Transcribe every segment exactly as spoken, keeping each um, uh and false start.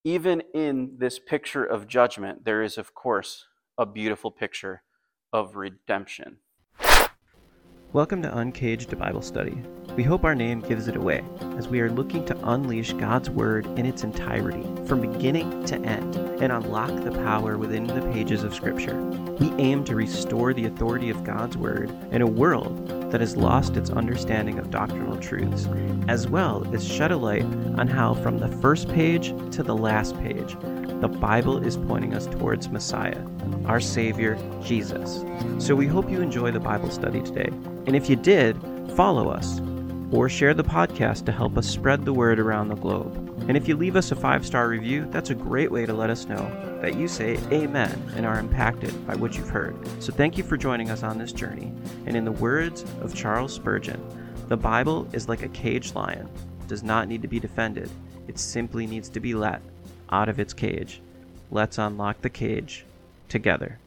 even in this picture of judgment, there is, of course, a beautiful picture of redemption. Welcome to Uncaged Bible Study. We hope our name gives it away, as we are looking to unleash God's Word in its entirety, from beginning to end, and unlock the power within the pages of Scripture. We aim to restore the authority of God's Word in a world that has lost its understanding of doctrinal truths, as well as shed a light on how, from the first page to the last page, the Bible is pointing us towards Messiah, our Savior, Jesus. So we hope you enjoy the Bible study today. And if you did, follow us or share the podcast to help us spread the word around the globe. And if you leave us a five-star review, that's a great way to let us know that you say amen and are impacted by what you've heard. So thank you for joining us on this journey. And in the words of Charles Spurgeon, the Bible is like a caged lion. It does not need to be defended. It simply needs to be let out of its cage. Let's unlock the cage together.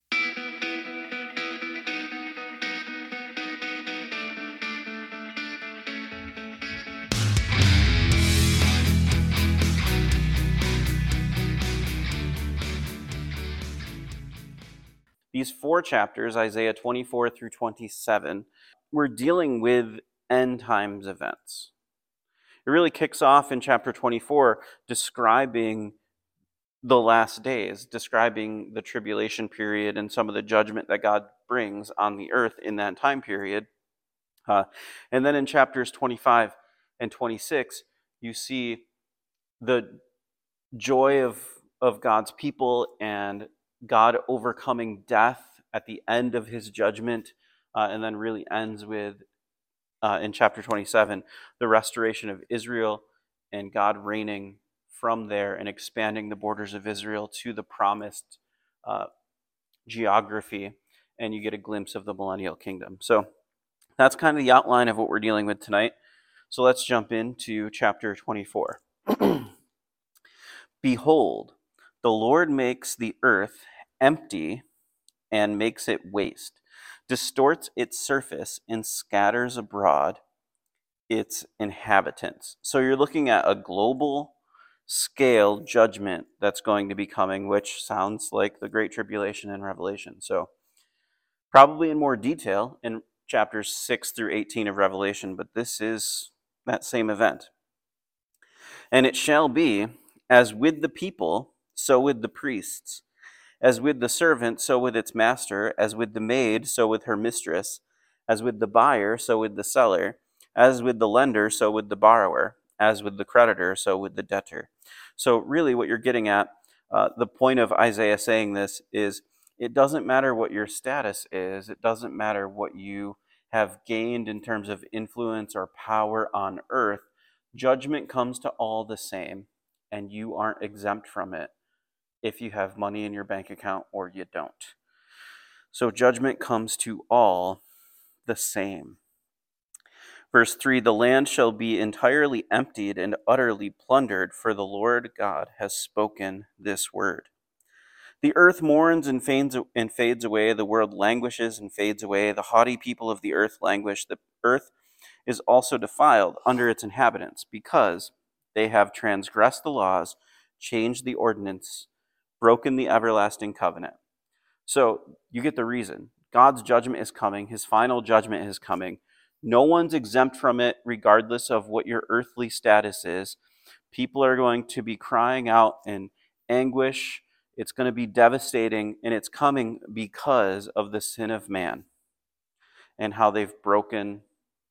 These four chapters, Isaiah twenty-four through twenty-seven, we're dealing with end times events. It really kicks off in chapter twenty-four describing the last days, describing the tribulation period and some of the judgment that God brings on the earth in that time period. Uh, and then in chapters twenty-five and twenty-six, you see the joy of, of God's people and God overcoming death at the end of his judgment, uh, and then really ends with, uh, in chapter twenty-seven, the restoration of Israel and God reigning from there and expanding the borders of Israel to the promised uh, geography, and you get a glimpse of the millennial kingdom. So that's kind of the outline of what we're dealing with tonight. So let's jump into chapter twenty-four. Behold, the Lord makes the earth empty and makes it waste, distorts its surface and scatters abroad its inhabitants. So you're looking at a global scale judgment that's going to be coming, which sounds like the Great Tribulation in Revelation. So probably in more detail in chapters six through eighteen of Revelation, but this is that same event. And it shall be, as with the people, so with the priests, as with the servant, so with its master, as with the maid, so with her mistress, as with the buyer, so with the seller, as with the lender, so with the borrower, as with the creditor, so with the debtor. So really what you're getting at, uh, the point of Isaiah saying this is, it doesn't matter what your status is, it doesn't matter what you have gained in terms of influence or power on earth, judgment comes to all the same, and you aren't exempt from it if you have money in your bank account or you don't. So judgment comes to all the same. Verse three, the land shall be entirely emptied and utterly plundered, for the Lord God has spoken this word. The earth mourns and fades, and fades away. The world languishes and fades away. The haughty people of the earth languish. The earth is also defiled under its inhabitants, because they have transgressed the laws, changed the ordinance, broken the everlasting covenant. So you get the reason. God's judgment is coming. His final judgment is coming. No one's exempt from it, regardless of what your earthly status is. People are going to be crying out in anguish. It's going to be devastating, and it's coming because of the sin of man and how they've broken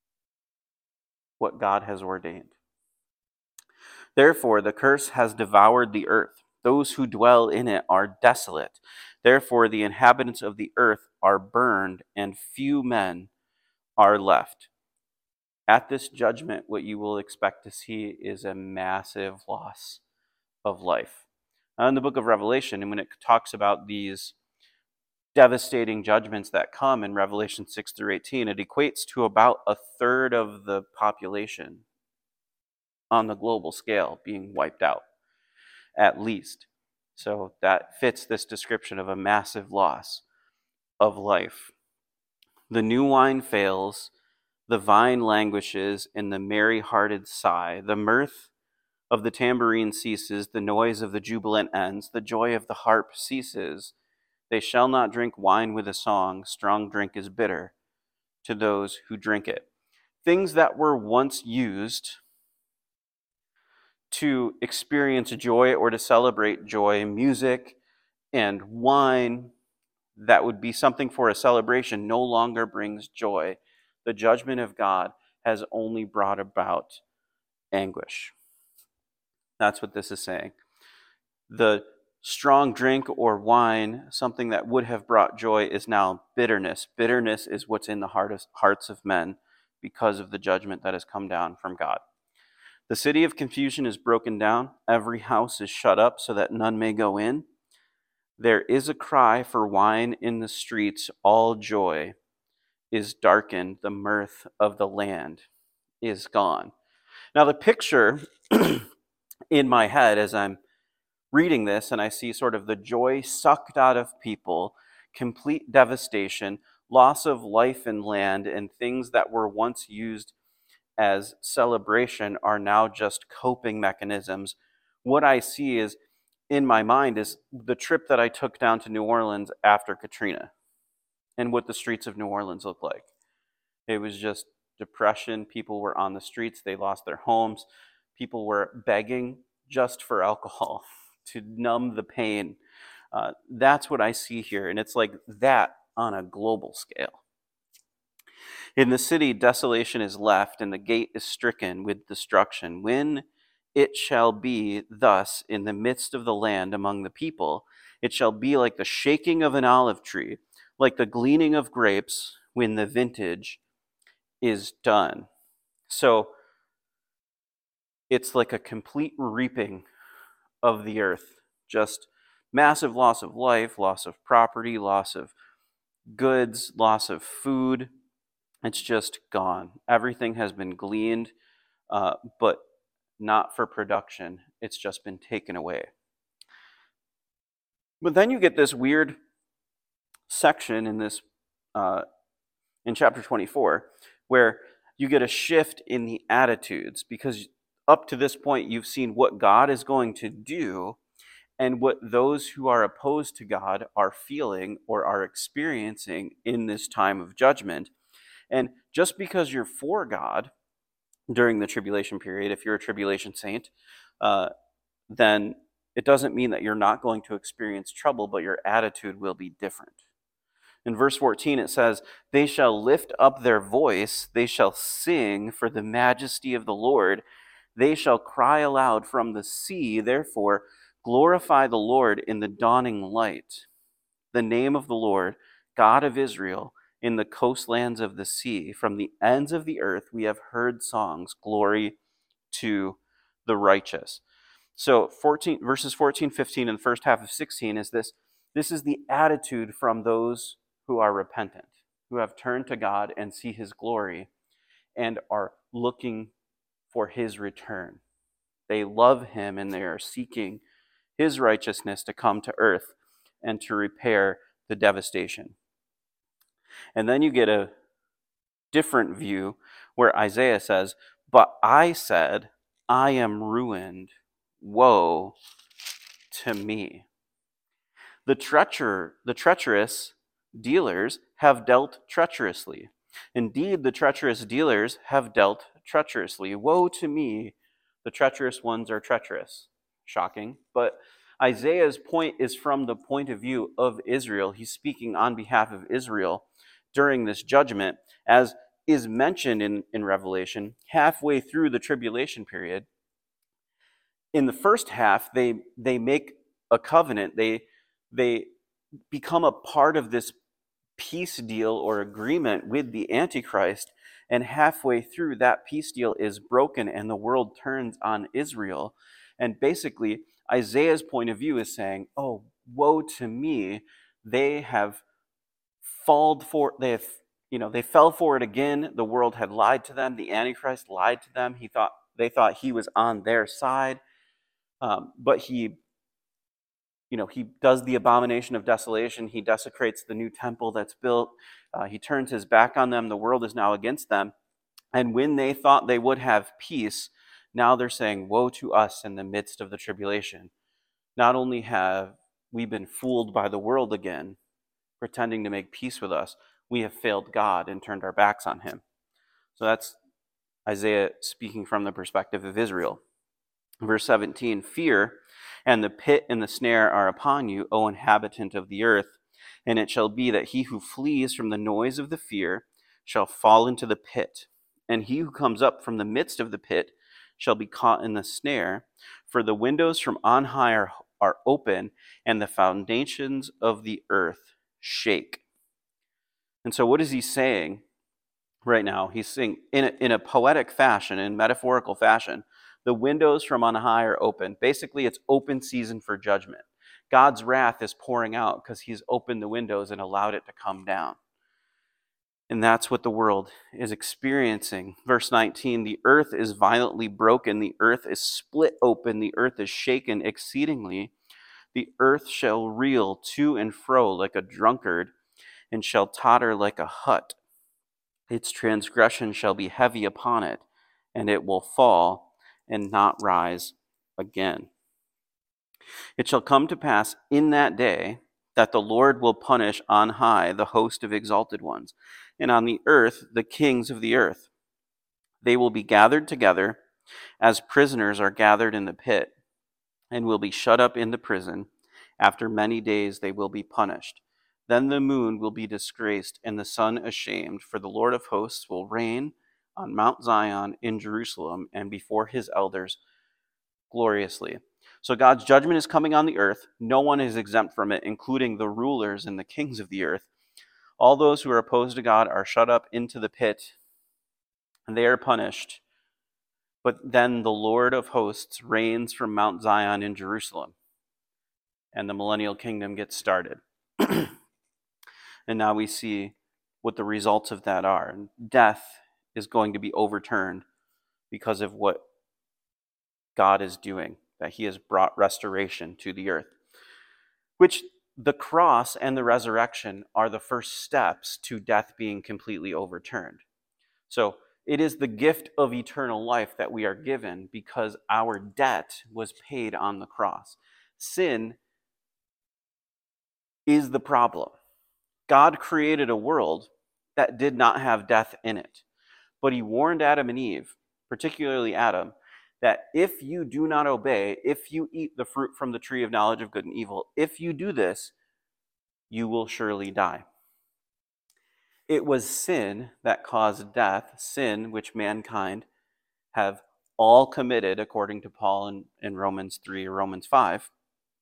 what God has ordained. Therefore, the curse has devoured the earth. Those who dwell in it are desolate. Therefore, the inhabitants of the earth are burned, and few men are left. At this judgment, what you will expect to see is a massive loss of life. Now, in the book of Revelation, and when it talks about these devastating judgments that come in Revelation six through eighteen, it equates to about a third of the population on the global scale being wiped out, at least. So that fits this description of a massive loss of life. The new wine fails, the vine languishes, and the merry-hearted sigh. The mirth of the tambourine ceases, the noise of the jubilant ends, the joy of the harp ceases. They shall not drink wine with a song. Strong drink is bitter to those who drink it. Things that were once used to experience joy or to celebrate joy, music and wine, that would be something for a celebration, no longer brings joy. The judgment of God has only brought about anguish. That's what this is saying. The strong drink or wine, something that would have brought joy, is now bitterness. Bitterness is what's in the hearts of men because of the judgment that has come down from God. The city of confusion is broken down. Every house is shut up so that none may go in. There is a cry for wine in the streets. All joy is darkened. The mirth of the land is gone. Now, the picture in my head as I'm reading this, and I see sort of the joy sucked out of people, complete devastation, loss of life and land, and things that were once used as celebration are now just coping mechanisms. What I see is, in my mind, is the trip that I took down to New Orleans after Katrina and what the streets of New Orleans look like. It was just depression. People were on the streets. They lost their homes. People were begging just for alcohol to numb the pain. Uh, that's what I see here. And it's like that on a global scale. In the city, desolation is left, and the gate is stricken with destruction. When it shall be thus in the midst of the land among the people, it shall be like the shaking of an olive tree, like the gleaning of grapes when the vintage is done. So it's like a complete reaping of the earth. Just massive loss of life, loss of property, loss of goods, loss of food. It's just gone. Everything has been gleaned, uh, but not for production. It's just been taken away. But then you get this weird section in this uh, in chapter twenty-four, where you get a shift in the attitudes, because up to this point you've seen what God is going to do and what those who are opposed to God are feeling or are experiencing in this time of judgment. And just because you're for God during the tribulation period, if you're a tribulation saint, uh, then it doesn't mean that you're not going to experience trouble, but your attitude will be different. In verse fourteen, it says, "They shall lift up their voice, they shall sing for the majesty of the Lord. They shall cry aloud from the sea, therefore glorify the Lord in the dawning light. The name of the Lord, God of Israel, in the coastlands of the sea. From the ends of the earth we have heard songs, glory to the righteous." So fourteen, verses fourteen, fifteen, and the first half of sixteen is this. This is the attitude from those who are repentant, who have turned to God and see his glory and are looking for his return. They love him and they are seeking his righteousness to come to earth and to repair the devastation. And then you get a different view where Isaiah says, "But I said, I am ruined. Woe to me." The treacher, the treacherous dealers have dealt treacherously. Indeed, the treacherous dealers have dealt treacherously. Woe to me, the treacherous ones are treacherous. Shocking. But Isaiah's point is from the point of view of Israel. He's speaking on behalf of Israel during this judgment, as is mentioned in, in Revelation, halfway through the tribulation period. In the first half, they they make a covenant. They they become a part of this peace deal or agreement with the Antichrist, and halfway through that peace deal is broken and the world turns on Israel. And basically, Isaiah's point of view is saying, "Oh, woe to me, they have fallen for they have you know they fell for it again. The world had lied to them. The Antichrist lied to them. He thought they thought he was on their side, um, but he." You know, he does the abomination of desolation. He desecrates the new temple that's built. Uh, he turns his back on them. The world is now against them. And when they thought they would have peace, Now they're saying, woe to us in the midst of the tribulation. Not only have we been fooled by the world again, pretending to make peace with us, we have failed God and turned our backs on him. So that's Isaiah speaking from the perspective of Israel. Verse seventeen, fear and the pit and the snare are upon you, O inhabitant of the earth. And it shall be that he who flees from the noise of the fear shall fall into the pit. And he who comes up from the midst of the pit shall be caught in the snare. For the windows from on high are, are open, and the foundations of the earth shake. And so what is he saying right now? He's saying in a, in a poetic fashion, in metaphorical fashion, the windows from on high are open. Basically, it's open season for judgment. God's wrath is pouring out because he's opened the windows and allowed it to come down. And that's what the world is experiencing. Verse nineteen, the earth is violently broken, the earth is split open, the earth is shaken exceedingly. The earth shall reel to and fro like a drunkard, and shall totter like a hut. Its transgression shall be heavy upon it, and it will fall and not rise again. It shall come to pass in that day that the Lord will punish on high the host of exalted ones, and on the earth the kings of the earth. They will be gathered together as prisoners are gathered in the pit, and will be shut up in the prison. After many days they will be punished. Then the moon will be disgraced, and the sun ashamed, for the Lord of hosts will reign on Mount Zion in Jerusalem, and before his elders gloriously. So God's judgment is coming on the earth. No one is exempt from it, including the rulers and the kings of the earth. All those who are opposed to God are shut up into the pit, and they are punished. But then the Lord of hosts reigns from Mount Zion in Jerusalem, and the millennial kingdom gets started. And now we see what the results of that are. And death is going to be overturned because of what God is doing, that he has brought restoration to the earth, which the cross and the resurrection are the first steps to death being completely overturned. So it is the gift of eternal life that we are given because our debt was paid on the cross. Sin is the problem. God created a world that did not have death in it, but he warned Adam and Eve, particularly Adam, that if you do not obey, if you eat the fruit from the tree of knowledge of good and evil, if you do this, you will surely die. It was sin that caused death, sin which mankind have all committed, according to Paul in, in Romans three or Romans five.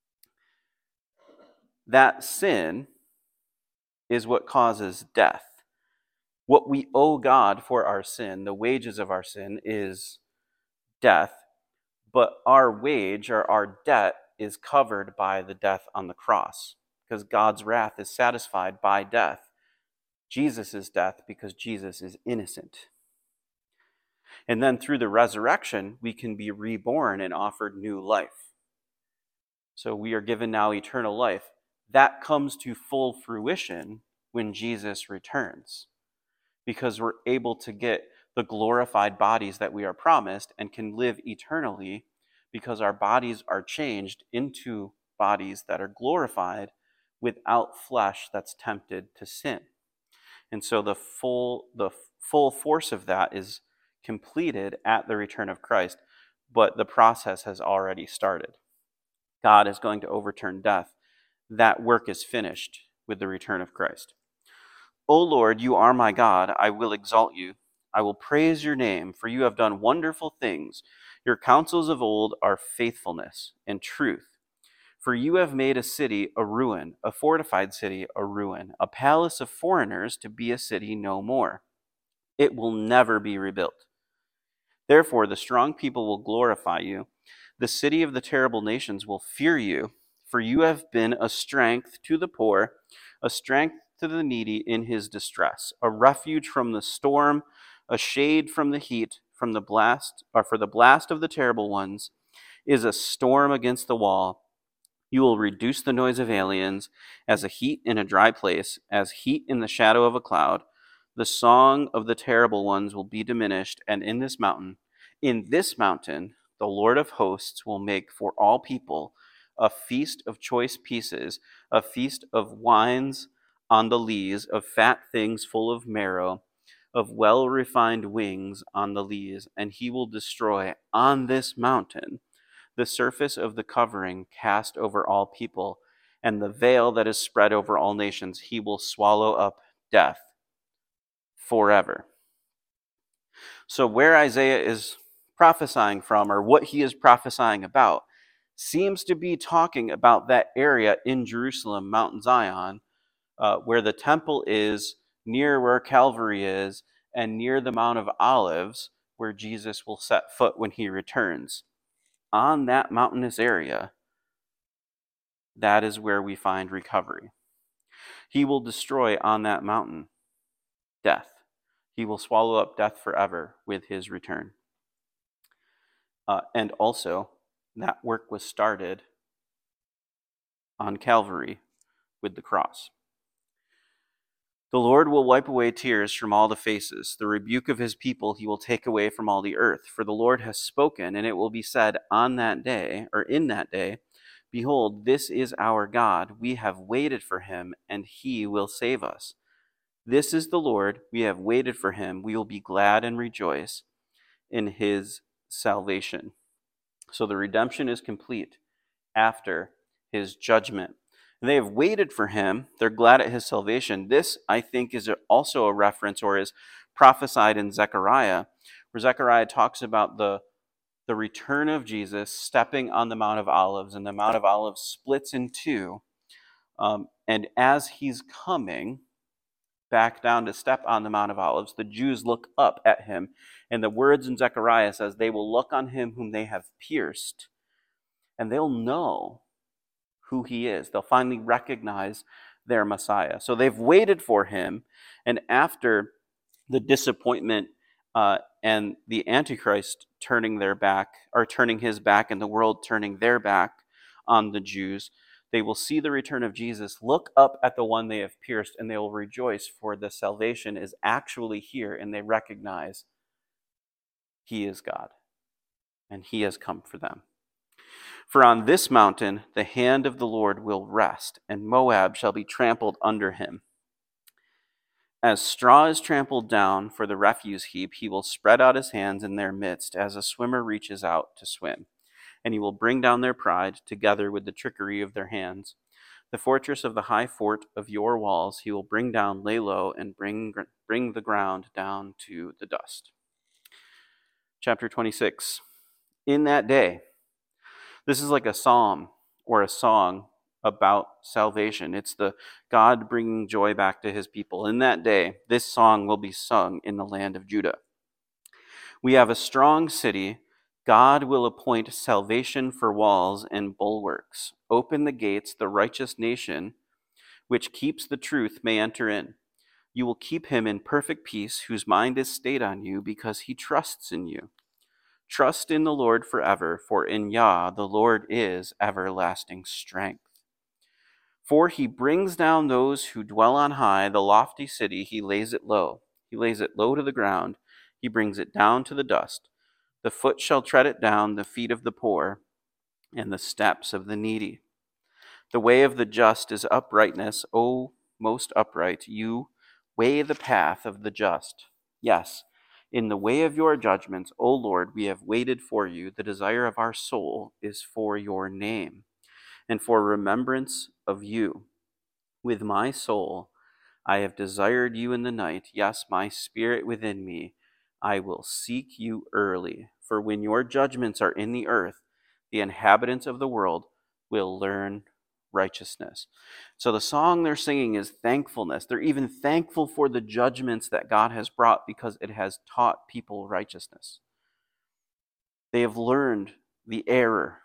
That sin is what causes death. What we owe God for our sin, the wages of our sin, is death, but our wage or our debt is covered by the death on the cross, because God's wrath is satisfied by death. Jesus' death, because Jesus is innocent. And then through the resurrection, we can be reborn and offered new life. So we are given now eternal life. That comes to full fruition when Jesus returns, because we're able to get the glorified bodies that we are promised and can live eternally because our bodies are changed into bodies that are glorified without flesh that's tempted to sin. And so the full the full force of that is completed at the return of Christ, but the process has already started. God is going to overturn death. That work is finished with the return of Christ. O Lord, you are my God. I will exalt you. I will praise your name, for you have done wonderful things. Your counsels of old are faithfulness and truth. For you have made a city a ruin, a fortified city a ruin, a palace of foreigners to be a city no more. It will never be rebuilt. Therefore, the strong people will glorify you. The city of the terrible nations will fear you, for you have been a strength to the poor, a strength to the needy in his distress, a refuge from the storm, a shade from the heat, from the blast, or for the blast of the terrible ones is a storm against the wall. You will reduce the noise of aliens as a heat in a dry place, as heat in the shadow of a cloud. The song of the terrible ones will be diminished, and in this mountain, In this mountain, the Lord of hosts will make for all people a feast of choice pieces, a feast of wines on the lees, of fat things full of marrow, of well-refined wings on the lees, and he will destroy on this mountain the surface of the covering cast over all people, and the veil that is spread over all nations. He will swallow up death forever. So where Isaiah is prophesying from, or what he is prophesying about, seems to be talking about that area in Jerusalem, Mount Zion, uh, where the temple is, near where Calvary is, and near the Mount of Olives, where Jesus will set foot when he returns. On that mountainous area, that is where we find recovery. He will destroy on that mountain death. He will swallow up death forever with his return. Uh, and also, that work was started on Calvary with the cross. The Lord will wipe away tears from all the faces. The rebuke of his people he will take away from all the earth. For the Lord has spoken, and it will be said on that day, or in that day, behold, this is our God. We have waited for him, and he will save us. This is the Lord. We have waited for him. We will be glad and rejoice in his salvation. So the redemption is complete after his judgment. They have waited for him. They're glad at his salvation. This, I think, is also a reference, or is prophesied in Zechariah, where Zechariah talks about the, the return of Jesus stepping on the Mount of Olives, and the Mount of Olives splits in two. Um, and as he's coming back down to step on the Mount of Olives, the Jews look up at him. And the words in Zechariah says, they will look on him whom they have pierced, and they'll know who he is. They'll finally recognize their Messiah. So they've waited for him, and after the disappointment uh, and the Antichrist turning their back, or turning his back, and the world turning their back on the Jews, they will see the return of Jesus, look up at the one they have pierced, and they will rejoice, for the salvation is actually here, and they recognize he is God, and he has come for them. For on this mountain the hand of the Lord will rest, and Moab shall be trampled under him. As straw is trampled down for the refuse heap, he will spread out his hands in their midst, as a swimmer reaches out to swim. And he will bring down their pride, together with the trickery of their hands. The fortress of the high fort of your walls he will bring down, lay low, and bring, bring the ground down to the dust. Chapter twenty-six. In that day, this is like a psalm or a song about salvation. It's the God bringing joy back to his people. In that day, this song will be sung in the land of Judah. We have a strong city. God will appoint salvation for walls and bulwarks. Open the gates, the righteous nation, which keeps the truth, may enter in. You will keep him in perfect peace, whose mind is stayed on you, because he trusts in you. Trust in the Lord forever, for in Yah the Lord is everlasting strength. For he brings down those who dwell on high, the lofty city, he lays it low. He lays it low to the ground, he brings it down to the dust. The foot shall tread it down, the feet of the poor, and the steps of the needy. The way of the just is uprightness, O most upright. You weigh the path of the just. Yes, in the way of your judgments, O Lord, we have waited for you. The desire of our soul is for your name, and for remembrance of you. With my soul I have desired you in the night. Yes, my spirit within me, I will seek you early. For when your judgments are in the earth, the inhabitants of the world will learn righteousness. So the song they're singing is thankfulness. They're even thankful for the judgments that God has brought, because it has taught people righteousness. They have learned the error.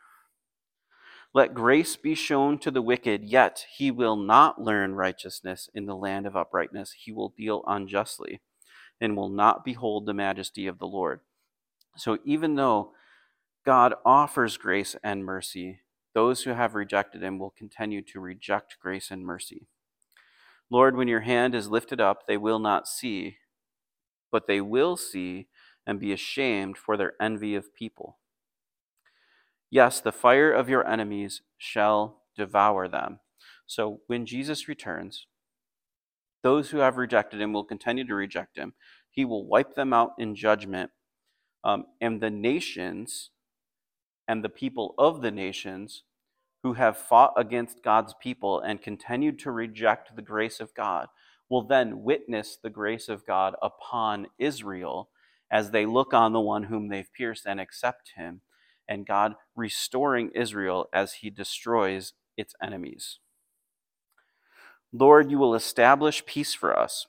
Let grace be shown to the wicked, yet he will not learn righteousness in the land of uprightness. He will deal unjustly, and will not behold the majesty of the Lord. So even though God offers grace and mercy, those who have rejected him will continue to reject grace and mercy. Lord, when your hand is lifted up, they will not see, but they will see and be ashamed for their envy of people. Yes, the fire of your enemies shall devour them. So when Jesus returns, those who have rejected him will continue to reject him. He will wipe them out in judgment. Um, and the nations and the people of the nations who have fought against God's people and continued to reject the grace of God will then witness the grace of God upon Israel as they look on the one whom they've pierced and accept him, and God restoring Israel as he destroys its enemies. Lord, you will establish peace for us,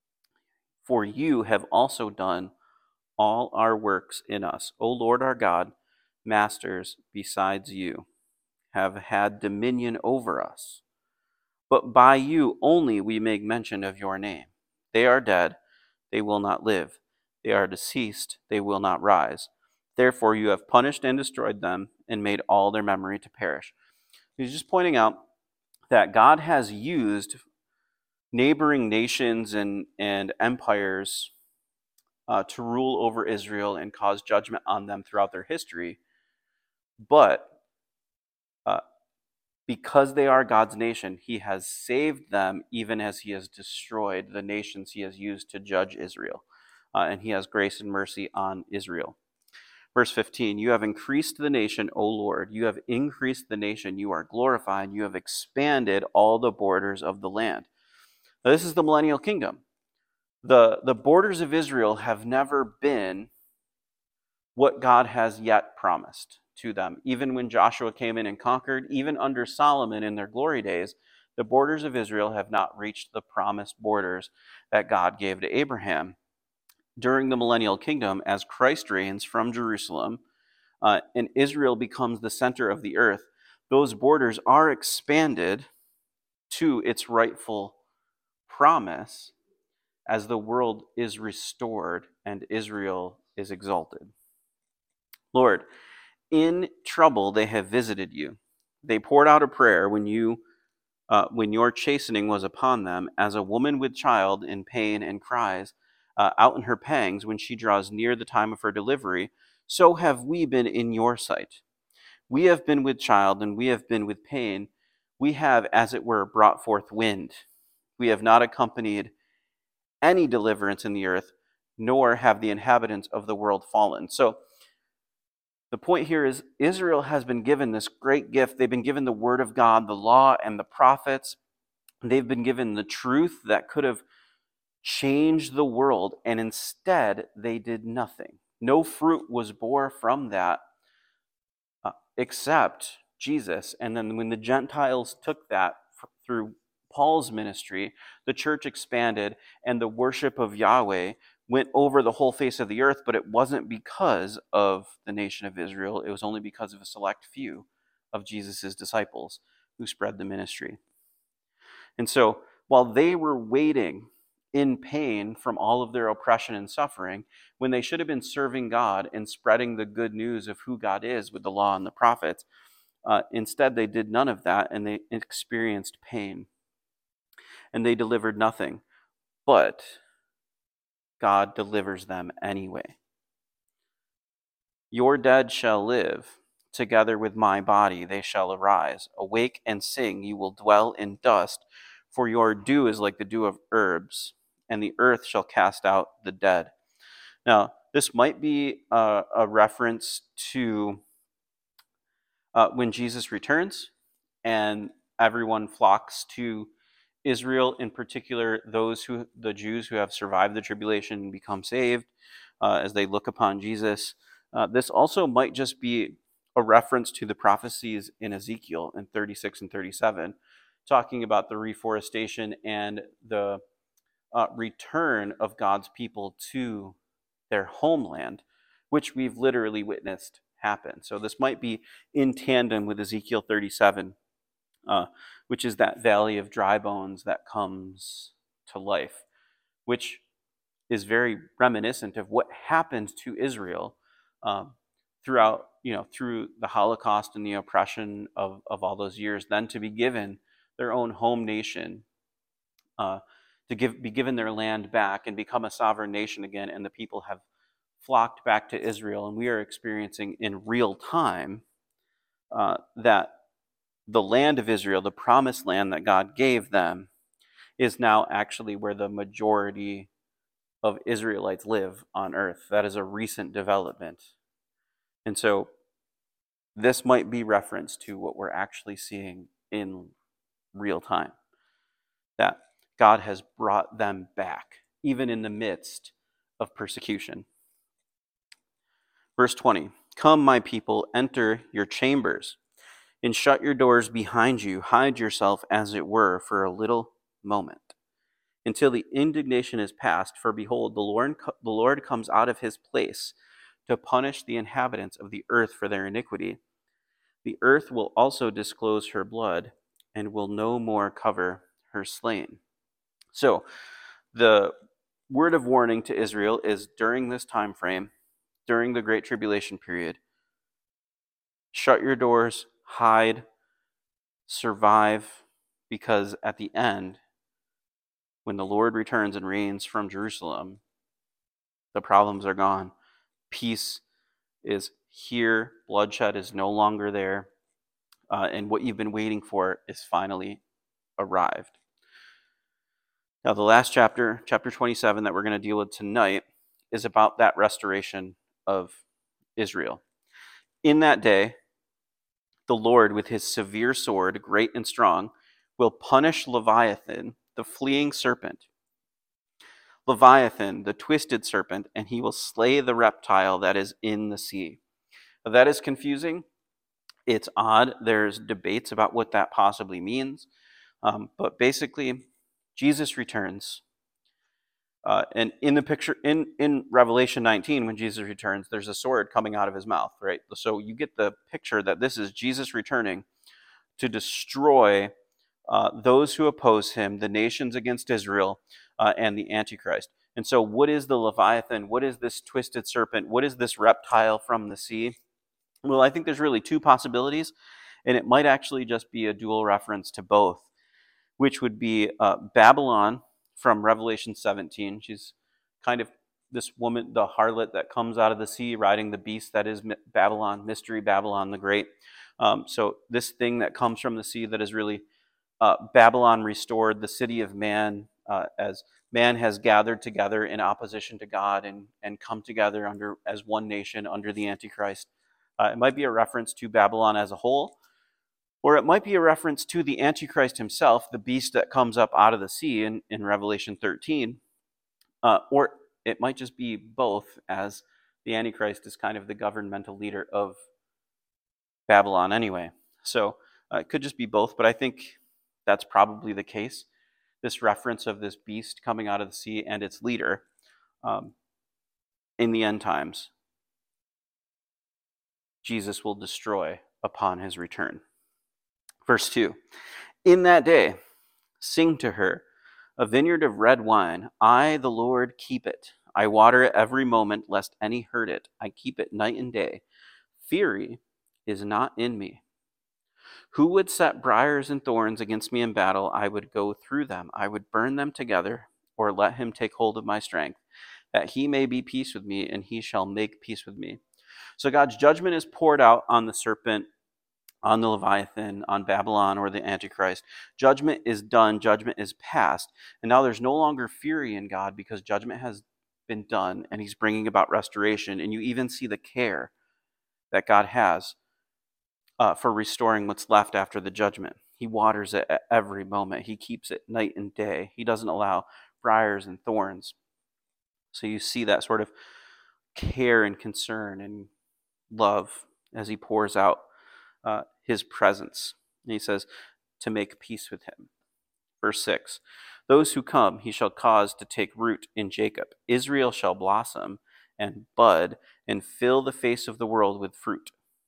for you have also done all our works in us. O Lord our God, masters besides you have had dominion over us. But by you only we make mention of your name. They are dead, they will not live. They are deceased, they will not rise. Therefore you have punished and destroyed them and made all their memory to perish. He's just pointing out that God has used neighboring nations and, and empires uh, to rule over Israel and cause judgment on them throughout their history. But uh, because they are God's nation, he has saved them even as he has destroyed the nations he has used to judge Israel. Uh, and he has grace and mercy on Israel. Verse fifteen, you have increased the nation, O Lord. You have increased the nation. You are glorified. You have expanded all the borders of the land. Now, this is the millennial kingdom. The, the borders of Israel have never been what God has yet promised to them. Even when Joshua came in and conquered, even under Solomon in their glory days, the borders of Israel have not reached the promised borders that God gave to Abraham. During the millennial kingdom, as Christ reigns from Jerusalem, uh, and Israel becomes the center of the earth, those borders are expanded to its rightful promise as the world is restored and Israel is exalted. Lord, in trouble they have visited you. They poured out a prayer when you uh, when your chastening was upon them, as a woman with child in pain and cries uh, out in her pangs when she draws near the time of her delivery. So have we been in your sight. We have been with child, and we have been with pain. We have, as it were, brought forth wind. We have not accompanied any deliverance in the earth, nor have the inhabitants of the world fallen. So the point here is Israel has been given this great gift. They've been given the word of God, the law, and the prophets. They've been given the truth that could have changed the world, and instead they did nothing. No fruit was bore from that uh, except Jesus. And then when the Gentiles took that f- through Paul's ministry, the church expanded and the worship of Yahweh went over the whole face of the earth, but it wasn't because of the nation of Israel. It was only because of a select few of Jesus' disciples who spread the ministry. And so while they were waiting in pain from all of their oppression and suffering, when they should have been serving God and spreading the good news of who God is with the law and the prophets, uh, instead they did none of that, and they experienced pain. And they delivered nothing. But God delivers them anyway. Your dead shall live, together with my body they shall arise. Awake and sing, you will dwell in dust, for your dew is like the dew of herbs, and the earth shall cast out the dead. Now, this might be a, a reference to uh, when Jesus returns and everyone flocks to Israel, in particular, those who, the Jews who have survived the tribulation and become saved uh, as they look upon Jesus. Uh, this also might just be a reference to the prophecies in Ezekiel in thirty-six and thirty-seven, talking about the reforestation and the uh, return of God's people to their homeland, which we've literally witnessed happen. So this might be in tandem with Ezekiel thirty-seven. Uh, which is that valley of dry bones that comes to life, which is very reminiscent of what happened to Israel um, throughout, you know, through the Holocaust and the oppression of, of all those years, then to be given their own home nation, uh, to give be given their land back and become a sovereign nation again, and the people have flocked back to Israel, and we are experiencing in real time uh, that the land of Israel, the promised land that God gave them, is now actually where the majority of Israelites live on earth. That is a recent development. And so this might be reference to what we're actually seeing in real time, that God has brought them back, even in the midst of persecution. Verse twenty, "Come, my people, enter your chambers, and shut your doors behind you. Hide yourself, as it were, for a little moment, until the indignation is past. For behold, the Lord, the Lord comes out of his place to punish the inhabitants of the earth for their iniquity. The earth will also disclose her blood, and will no more cover her slain." So, the word of warning to Israel is during this time frame, during the Great Tribulation period, shut your doors, hide, survive, because at the end, when the Lord returns and reigns from Jerusalem, the problems are gone. Peace is here. Bloodshed is no longer there. Uh, and what you've been waiting for is finally arrived. Now, the last chapter, chapter twenty-seven, that we're going to deal with tonight, is about that restoration of Israel. In that day, the Lord, with his severe sword, great and strong, will punish Leviathan, the fleeing serpent, Leviathan, the twisted serpent, and he will slay the reptile that is in the sea. Now, that is confusing. It's odd. There's debates about what that possibly means. Um, but basically, Jesus returns. Uh, and in the picture, in, in Revelation nineteen, when Jesus returns, there's a sword coming out of his mouth, right? So you get the picture that this is Jesus returning to destroy uh, those who oppose him, the nations against Israel, uh, and the Antichrist. And so what is the Leviathan? What is this twisted serpent? What is this reptile from the sea? Well, I think there's really two possibilities, and it might actually just be a dual reference to both, which would be uh, Babylon from Revelation seventeen. She's kind of this woman, the harlot that comes out of the sea riding the beast that is Babylon, Mystery Babylon the Great. Um, so this thing that comes from the sea that is really uh, Babylon restored, the city of man, uh, as man has gathered together in opposition to God and, and come together under as one nation under the Antichrist. Uh, it might be a reference to Babylon as a whole, or it might be a reference to the Antichrist himself, the beast that comes up out of the sea in, in Revelation thirteen. Uh, or it might just be both, as the Antichrist is kind of the governmental leader of Babylon anyway. So uh, it could just be both, but I think that's probably the case. This reference of this beast coming out of the sea and its leader um, in the end times, Jesus will destroy upon his return. Verse two, "In that day, sing to her, a vineyard of red wine. I, the Lord, keep it. I water it every moment, lest any hurt it. I keep it night and day. Fury is not in me. Who would set briars and thorns against me in battle? I would go through them. I would burn them together, or let him take hold of my strength, that he may be peace with me, and he shall make peace with me." So God's judgment is poured out on the serpent, on the Leviathan, on Babylon, or the Antichrist. Judgment is done. Judgment is passed. And now there's no longer fury in God because judgment has been done and he's bringing about restoration. And you even see the care that God has uh, for restoring what's left after the judgment. He waters it at every moment. He keeps it night and day. He doesn't allow briars and thorns. So you see that sort of care and concern and love as he pours out Uh, his presence. And he says, to make peace with him. Verse six, "Those who come he shall cause to take root in Jacob. Israel shall blossom and bud and fill the face of the world with fruit."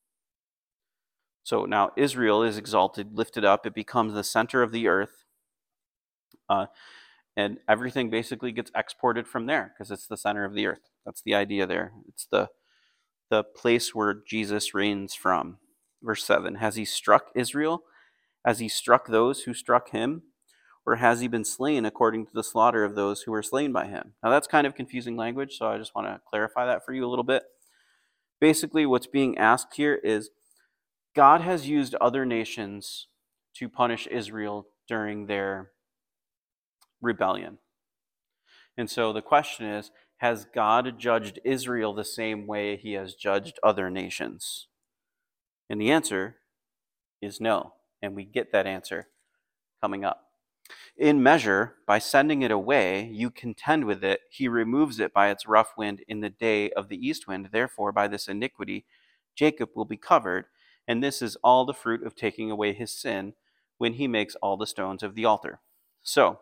So now Israel is exalted, lifted up. It becomes the center of the earth. Uh, and everything basically gets exported from there because it's the center of the earth. That's the idea there. It's the, the place where Jesus reigns from. Verse seven, "Has he struck Israel? Has he struck those who struck him? or has he been slain according to the slaughter of those who were slain by him? Now that's kind of confusing language, so I just want to clarify that for you a little bit. Basically, what's being asked here is God has used other nations to punish Israel during their rebellion. And so the question is, has God judged Israel the same way he has judged other nations? And the answer is no. And we get that answer coming up. In measure, by sending it away, you contend with it. He removes it by its rough wind in the day of the east wind. Therefore, by this iniquity, Jacob will be covered. And this is all the fruit of taking away his sin when he makes all the stones of the altar. So,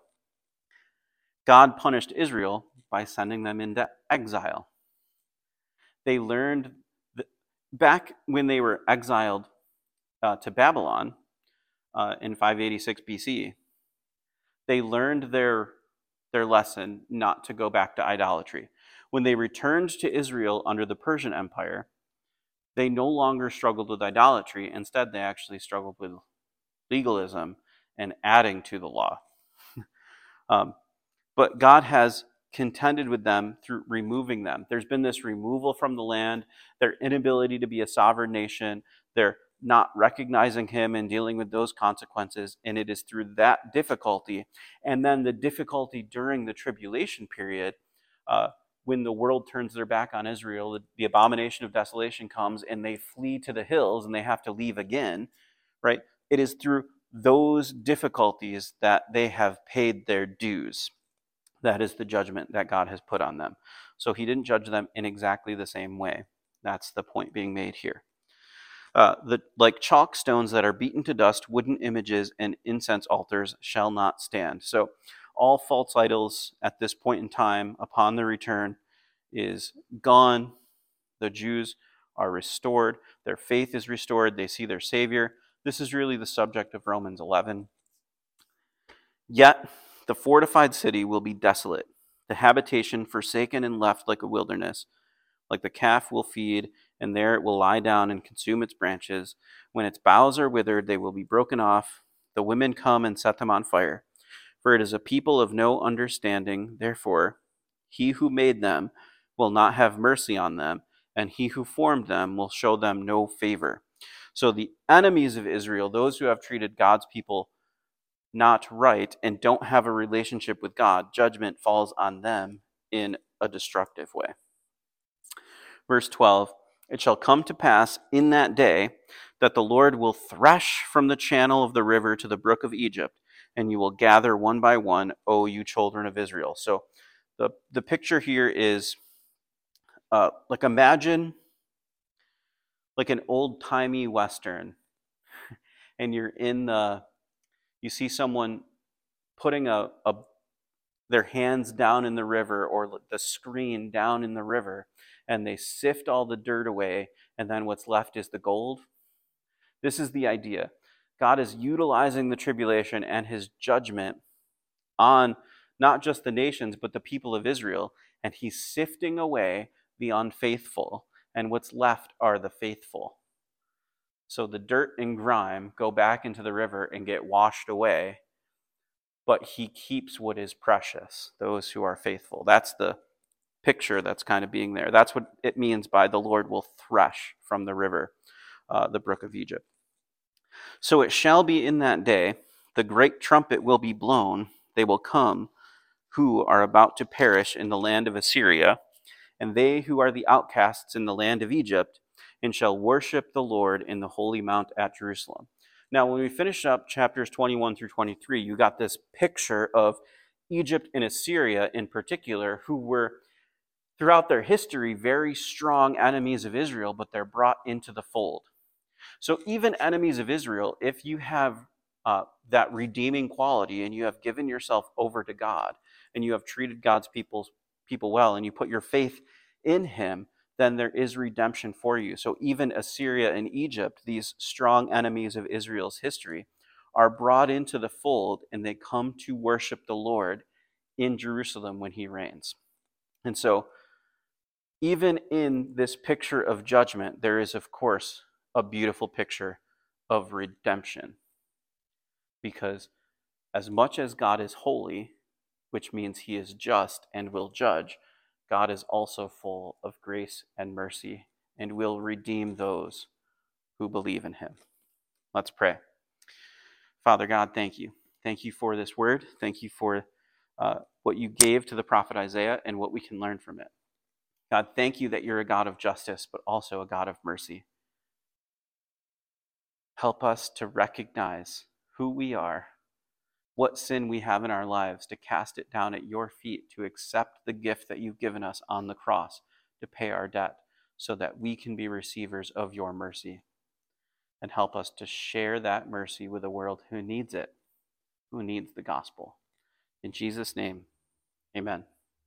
God punished Israel by sending them into exile. They learned, that back when they were exiled uh, to Babylon uh, in five eighty-six B C, they learned their, their lesson not to go back to idolatry. When they returned to Israel under the Persian Empire, they no longer struggled with idolatry. Instead, they actually struggled with legalism and adding to the law. um, but God has contended with them through removing them. There's been this removal from the land, their inability to be a sovereign nation, their not recognizing him and dealing with those consequences. And it is through that difficulty, and then the difficulty during the tribulation period, uh, when the world turns their back on Israel, the, the abomination of desolation comes and they flee to the hills and they have to leave again, right? It is through those difficulties that they have paid their dues. That is the judgment that God has put on them. So he didn't judge them in exactly the same way. That's the point being made here. Uh, the, like chalk stones that are beaten to dust, wooden images and incense altars shall not stand. So all false idols at this point in time, upon the return, is gone. The Jews are restored. Their faith is restored. They see their Savior. This is really the subject of Romans eleven. Yet the fortified city will be desolate, the habitation forsaken and left like a wilderness. Like the calf will feed, and there it will lie down and consume its branches. When its boughs are withered, they will be broken off. The women come and set them on fire. For it is a people of no understanding. Therefore, he who made them will not have mercy on them, and he who formed them will show them no favor. So the enemies of Israel, those who have treated God's people not right and don't have a relationship with God, judgment falls on them in a destructive way. Verse twelve, it shall come to pass in that day that the Lord will thresh from the channel of the river to the brook of Egypt, and you will gather one by one, O you children of Israel. So the, the picture here is uh, like imagine like an old-timey Western, and you're in the, you see someone putting a, a their hands down in the river, or the screen down in the river, and they sift all the dirt away, and then what's left is the gold. This is the idea. God is utilizing the tribulation and his judgment on not just the nations, but the people of Israel, and he's sifting away the unfaithful, and what's left are the faithful. So the dirt and grime go back into the river and get washed away, but he keeps what is precious, those who are faithful. That's the picture that's kind of being there. That's what it means by the Lord will thresh from the river, uh, the brook of Egypt. So it shall be in that day, the great trumpet will be blown. They will come who are about to perish in the land of Assyria, and they who are the outcasts in the land of Egypt, and shall worship the Lord in the holy mount at Jerusalem. Now, when we finish up chapters twenty-one through twenty-three, you got this picture of Egypt and Assyria in particular, who were, throughout their history, very strong enemies of Israel, but they're brought into the fold. So even enemies of Israel, if you have uh, that redeeming quality and you have given yourself over to God and you have treated God's people, people well and you put your faith in him, then there is redemption for you. So even Assyria and Egypt, these strong enemies of Israel's history, are brought into the fold and they come to worship the Lord in Jerusalem when he reigns. And so even in this picture of judgment, there is, of course, a beautiful picture of redemption. Because As much as God is holy, which means he is just and will judge, God is also full of grace and mercy and will redeem those who believe in him. Let's pray. Father God, thank you. Thank you for this word. Thank you for uh, what you gave to the prophet Isaiah and what we can learn from it. God, thank you that you're a God of justice, but also a God of mercy. Help us to recognize who we are, what sin we have in our lives, to cast it down at your feet, to accept the gift that you've given us on the cross, to pay our debt, so that we can be receivers of your mercy. And help us to share that mercy with a world who needs it, who needs the gospel. In Jesus' name, amen.